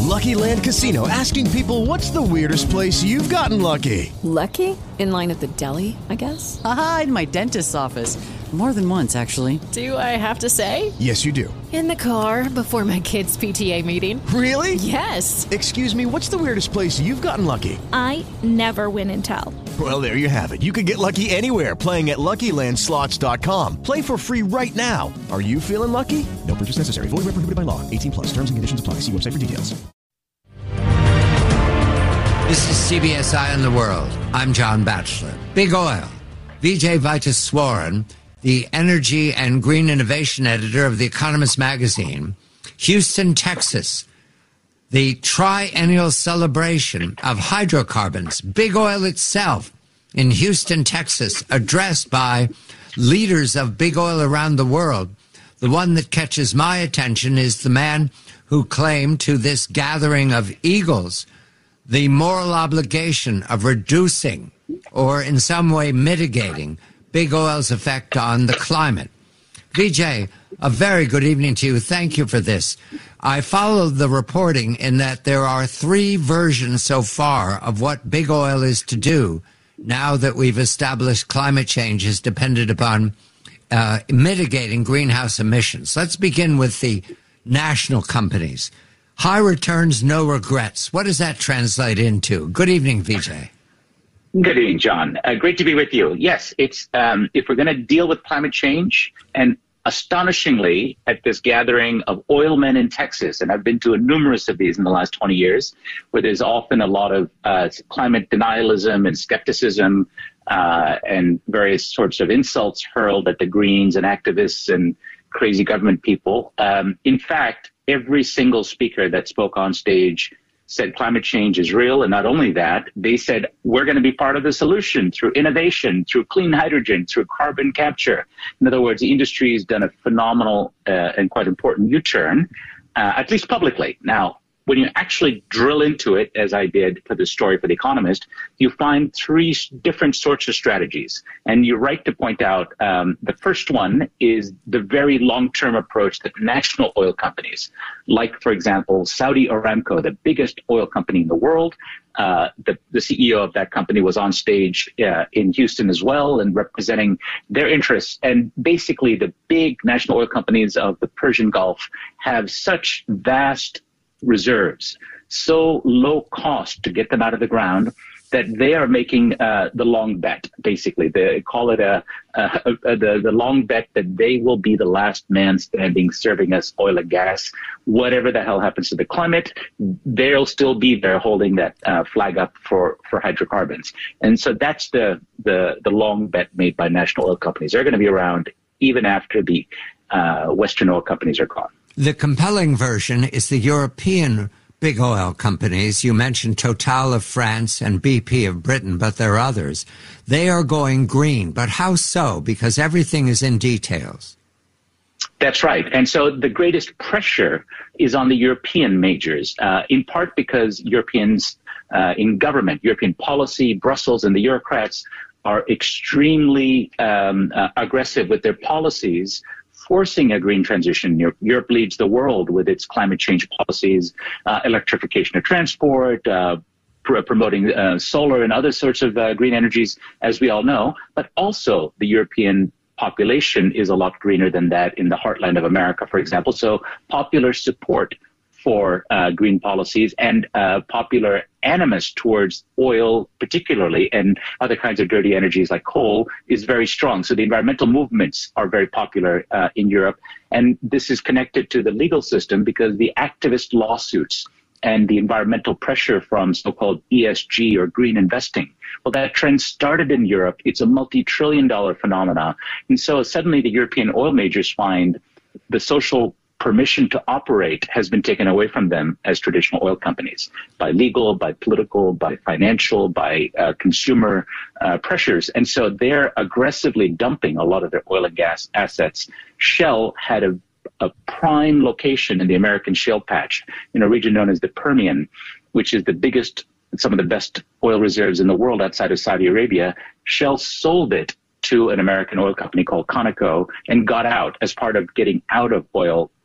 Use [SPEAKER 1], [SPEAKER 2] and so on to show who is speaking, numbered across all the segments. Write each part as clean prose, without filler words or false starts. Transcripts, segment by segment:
[SPEAKER 1] Lucky Land Casino, asking people, what's the weirdest place you've gotten lucky?
[SPEAKER 2] Lucky? In line at the deli, I guess?
[SPEAKER 3] Aha, in my dentist's office. More than once, actually.
[SPEAKER 2] Do I have to say?
[SPEAKER 1] Yes, you do.
[SPEAKER 2] In the car before my kids' PTA meeting.
[SPEAKER 1] Really?
[SPEAKER 2] Yes.
[SPEAKER 1] Excuse me, what's the weirdest place you've gotten lucky?
[SPEAKER 4] I never win and tell.
[SPEAKER 1] Well, there you have it. You can get lucky anywhere, playing at LuckyLandSlots.com. Play for free right now. Are you feeling lucky? No purchase necessary. Void where prohibited by law. 18 plus. Terms and conditions apply. See website for details.
[SPEAKER 5] This is CBS Eye on the World. I'm John Batchelor. Big Oil. Vijay Vaitaswaran, the energy and green innovation editor of The Economist magazine. Houston, Texas. The triennial celebration of hydrocarbons. Big Oil itself in Houston, Texas, addressed by leaders of big oil around the world. The one that catches my attention is the man who claimed to this gathering of eagles the moral obligation of reducing or in some way mitigating big oil's effect on the climate. Vijay, a very good evening to you. Thank you for this. I followed the reporting in that there are 3 versions so far of what big oil is to do now that we've established climate change is dependent upon mitigating greenhouse emissions. Let's begin with the national companies. High returns, no regrets. What does that translate into? Good evening, Vijay.
[SPEAKER 6] Good evening, John. Great to be with you. Yes, it's if we're going to deal with climate change, and astonishingly, at this gathering of oil men in Texas, and I've been to numerous of these in the last 20 years, where there's often a lot of climate denialism and skepticism and various sorts of insults hurled at the Greens and activists and crazy government people. In fact, every single speaker that spoke on stage said climate change is real. And not only that, they said, we're going to be part of the solution through innovation, through clean hydrogen, through carbon capture. In other words, the industry has done a phenomenal and quite important U-turn, at least publicly. Now, when you actually drill into it, as I did for the story for The Economist, you find 3 different sorts of strategies. And you're right to point out the first one is the very long-term approach that national oil companies, like, for example, Saudi Aramco, the biggest oil company in the world, the CEO of that company was on stage in Houston as well and representing their interests. And basically, the big national oil companies of the Persian Gulf have such vast reserves, so low cost to get them out of the ground, that they are making the long bet. Basically, they call it the long bet that they will be the last man standing serving us oil and gas. Whatever the hell happens to the climate, they'll still be there holding that flag up for hydrocarbons. And so that's the long bet made by national oil companies. They're going to be around even after the Western oil companies are gone.
[SPEAKER 5] The compelling version is the European big oil companies. You mentioned Total of France and BP of Britain, but there are others. They are going green. But how so? Because everything is in details.
[SPEAKER 6] That's right. And so the greatest pressure is on the European majors, in part because Europeans in government, European policy, Brussels and the bureaucrats are extremely aggressive with their policies, forcing a green transition. Europe leads the world with its climate change policies, electrification of transport, promoting solar and other sorts of green energies, as we all know. But also the European population is a lot greener than that in the heartland of America, for example. So popular support for green policies and popular animus towards oil particularly and other kinds of dirty energies like coal is very strong. So the environmental movements are very popular in Europe. And this is connected to the legal system because the activist lawsuits and the environmental pressure from so-called ESG or green investing, well, that trend started in Europe. It's a multi-trillion-dollar phenomenon. And so suddenly the European oil majors find the social permission to operate has been taken away from them as traditional oil companies by legal, by political, by financial, by consumer pressures. And so they're aggressively dumping a lot of their oil and gas assets. Shell had a prime location in the American shale patch in a region known as the Permian, which is the biggest, some of the best oil reserves in the world outside of Saudi Arabia. Shell sold it to an American oil company called Conoco and got out as part of getting out of oil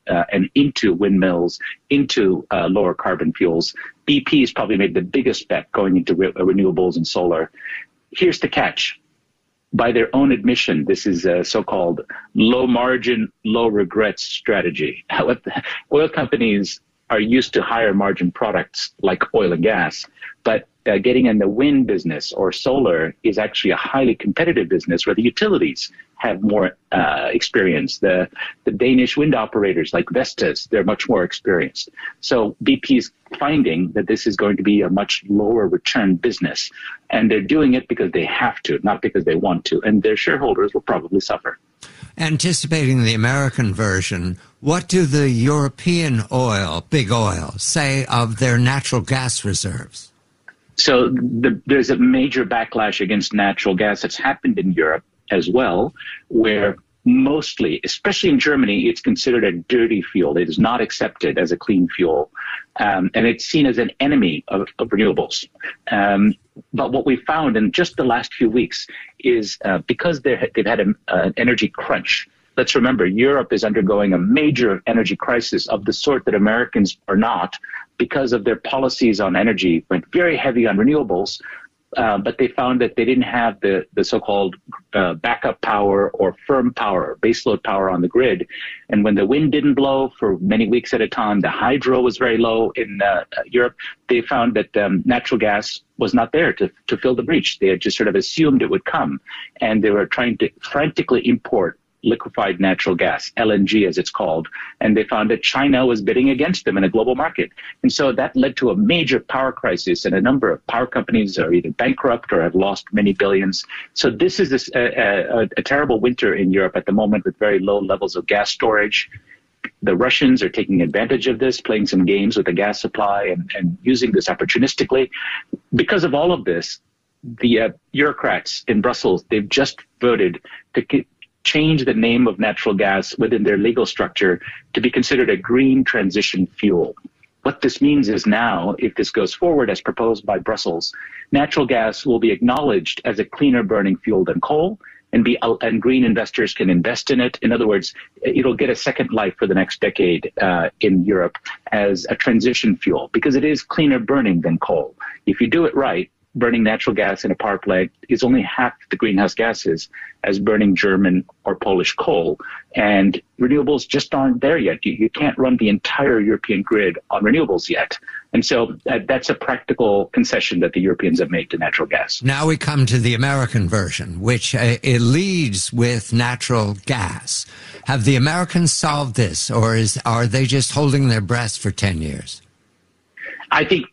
[SPEAKER 6] and into windmills, into lower carbon fuels. BP has probably made the biggest bet going into renewables and solar. Here's the catch. By their own admission, this is a so-called low margin, low regrets strategy. Oil companies are used to higher margin products like oil and gas, but getting in the wind business or solar is actually a highly competitive business where the utilities have more experience. The Danish wind operators like Vestas, they're much more experienced. So BP's finding that this is going to be a much lower return business, and they're doing it because they have to, not because they want to, and their shareholders will probably suffer.
[SPEAKER 5] Anticipating the American version, what do the European oil, big oil, say of their natural gas reserves?
[SPEAKER 6] So there's a major backlash against natural gas that's happened in Europe as well, where mostly, especially in Germany, it's considered a dirty fuel. It is not accepted as a clean fuel, and it's seen as an enemy of renewables. But what we found in just the last few weeks is because they've had an energy crunch. Let's remember, Europe is undergoing a major energy crisis of the sort that Americans are not, because of their policies on energy, went very heavy on renewables, but they found that they didn't have the so-called backup power or firm power, baseload power on the grid. And when the wind didn't blow for many weeks at a time, the hydro was very low in Europe, they found that natural gas was not there to fill the breach. They had just sort of assumed it would come, and they were trying to frantically import liquefied natural gas, LNG as it's called, and they found that China was bidding against them in a global market. And so that led to a major power crisis, and a number of power companies are either bankrupt or have lost many billions. So this is a terrible winter in Europe at the moment with very low levels of gas storage. The Russians are taking advantage of this, playing some games with the gas supply and using this opportunistically. Because of all of this, the bureaucrats in Brussels, they've just voted to change the name of natural gas within their legal structure to be considered a green transition fuel. What this means is now, if this goes forward as proposed by Brussels, natural gas will be acknowledged as a cleaner burning fuel than coal, and green investors can invest in it. In other words, it'll get a second life for the next decade in Europe as a transition fuel, because it is cleaner burning than coal. If you do it right, burning natural gas in a power plant is only half the greenhouse gases as burning German or Polish coal. And renewables just aren't there yet. You can't run the entire European grid on renewables yet. And so that's a practical concession that the Europeans have made to natural gas.
[SPEAKER 5] Now we come to the American version, which it leads with natural gas. Have the Americans solved this, or are they just holding their breath for 10 years?
[SPEAKER 6] I think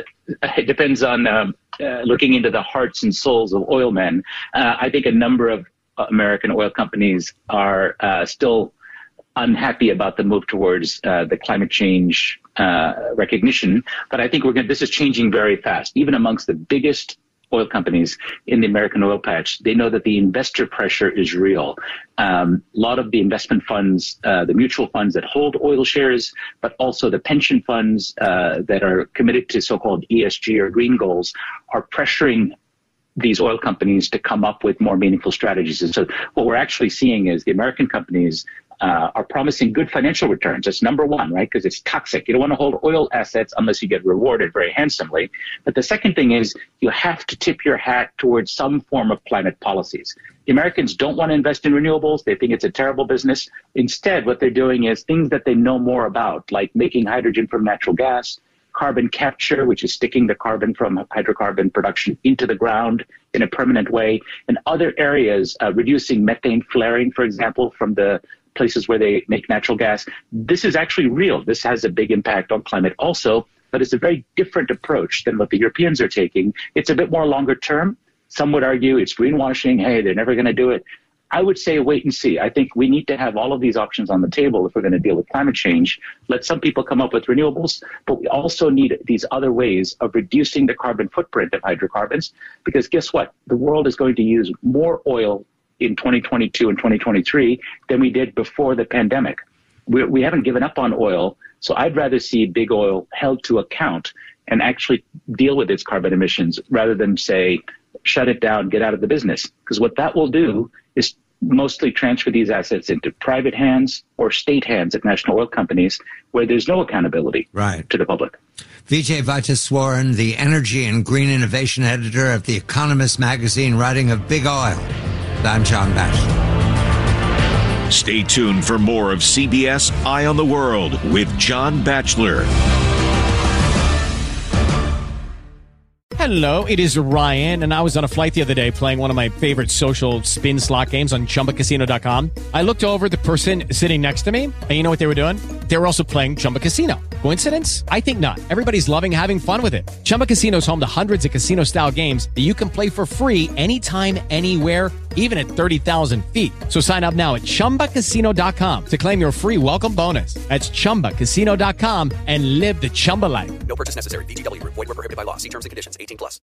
[SPEAKER 6] it depends on looking into the hearts and souls of oil men. I think a number of American oil companies are still unhappy about the move towards the climate change recognition. But I think this is changing very fast. Even amongst the biggest oil companies in the American oil patch, they know that the investor pressure is real. A lot of the investment funds, the mutual funds that hold oil shares, but also the pension funds that are committed to so-called ESG or green goals, are pressuring these oil companies to come up with more meaningful strategies. And so what we're actually seeing is the American companies are promising good financial returns. That's number one, right? Because it's toxic. You don't want to hold oil assets unless you get rewarded very handsomely. But the second thing is you have to tip your hat towards some form of climate policies. The Americans don't want to invest in renewables. They think it's a terrible business. Instead, what they're doing is things that they know more about, like making hydrogen from natural gas, carbon capture, which is sticking the carbon from hydrocarbon production into the ground in a permanent way, and other areas, reducing methane flaring, for example, from the places where they make natural gas. This is actually real. This has a big impact on climate also, but it's a very different approach than what the Europeans are taking. It's a bit more longer term. Some would argue it's greenwashing. Hey, they're never going to do it. I would say wait and see. I think we need to have all of these options on the table if we're going to deal with climate change. Let some people come up with renewables, but we also need these other ways of reducing the carbon footprint of hydrocarbons, because guess what? The world is going to use more oil in 2022 and 2023 than we did before the pandemic. We haven't given up on oil, so I'd rather see big oil held to account and actually deal with its carbon emissions rather than say, shut it down, get out of the business. Because what that will do is mostly transfer these assets into private hands or state hands at national oil companies where there's no accountability to the public.
[SPEAKER 5] Vijay Vaitaswaran, the energy and green innovation editor of The Economist magazine, writing of big oil. I'm John Batchelor.
[SPEAKER 7] Stay tuned for more of CBS Eye on the World with John Batchelor.
[SPEAKER 8] Hello, it is Ryan, and I was on a flight the other day playing one of my favorite social spin slot games on ChumbaCasino.com. I looked over at the person sitting next to me, and you know what they were doing? They were also playing Chumba Casino. Coincidence? I think not. Everybody's loving having fun with it. Chumba Casino is home to hundreds of casino-style games that you can play for free anytime, anywhere, even at 30,000 feet. So sign up now at ChumbaCasino.com to claim your free welcome bonus. That's ChumbaCasino.com and live the Chumba life.
[SPEAKER 9] No purchase necessary. VGW. Void where prohibited by law. See terms and conditions. 18+.